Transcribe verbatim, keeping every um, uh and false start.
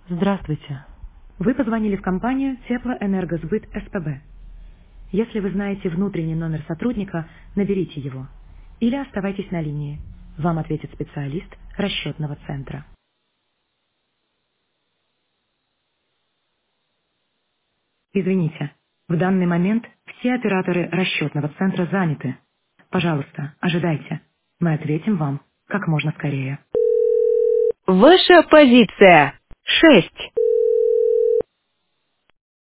Здравствуйте. Вы позвонили в компанию Теплоэнергосбыт СПБ. Если вы знаете внутренний номер сотрудника, наберите его. Или оставайтесь на линии. Вам ответит специалист расчетного центра. Извините, в данный момент все операторы расчетного центра заняты. Пожалуйста, ожидайте. Мы ответим вам как можно скорее. Ваша позиция. Шесть.